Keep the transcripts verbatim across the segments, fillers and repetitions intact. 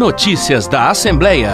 Notícias da Assembleia.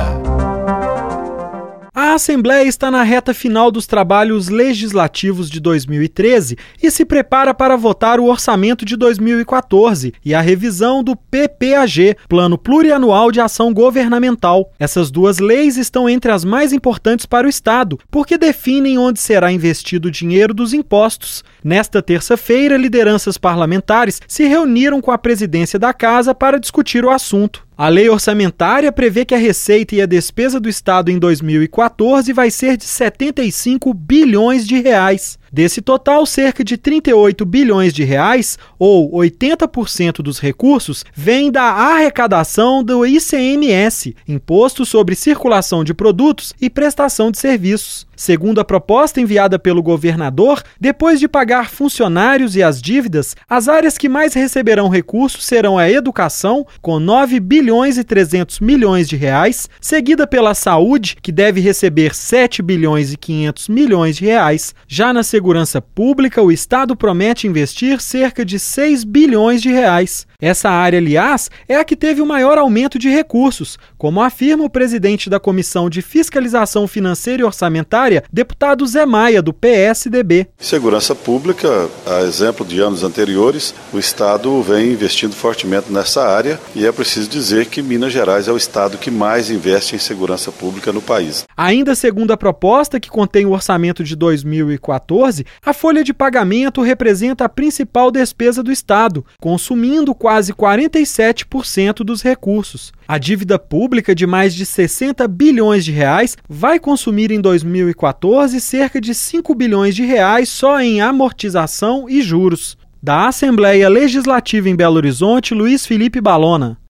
A Assembleia está na reta final dos trabalhos legislativos de dois mil e treze e se prepara para votar o orçamento de dois mil e quatorze e a revisão do P P A G, Plano Plurianual de Ação Governamental. Essas duas leis estão entre as mais importantes para o Estado, porque definem onde será investido o dinheiro dos impostos. Nesta terça-feira, lideranças parlamentares se reuniram com a presidência da Casa para discutir o assunto. A lei orçamentária prevê que a receita e a despesa do Estado em dois mil e quatorze vai ser de setenta e cinco bilhões de reais. Desse total, cerca de trinta e oito bilhões de reais, ou oitenta por cento dos recursos, vem da arrecadação do I C M S, Imposto sobre Circulação de Produtos e Prestação de Serviços. Segundo a proposta enviada pelo governador, depois de pagar funcionários e as dívidas, as áreas que mais receberão recursos serão a educação, com nove bilhões e trezentos milhões de reais, seguida pela saúde, que deve receber sete bilhões e quinhentos milhões de reais. Já na segurança pública, o Estado promete investir cerca de seis bilhões de reais. Essa área, aliás, é a que teve o maior aumento de recursos, como afirma o presidente da Comissão de Fiscalização Financeira e Orçamentária, deputado Zé Maia, do P S D B. Segurança pública, a exemplo de anos anteriores, o Estado vem investindo fortemente nessa área e é preciso dizer que Minas Gerais é o Estado que mais investe em segurança pública no país. Ainda segundo a proposta, que contém o orçamento de dois mil e quatorze, a folha de pagamento representa a principal despesa do Estado, consumindo quase quarenta e sete por cento dos recursos. A dívida pública de mais de sessenta bilhões de reais vai consumir em dois mil e quatorze cerca de cinco bilhões de reais só em amortização e juros. Da Assembleia Legislativa em Belo Horizonte, Luiz Felipe Balona.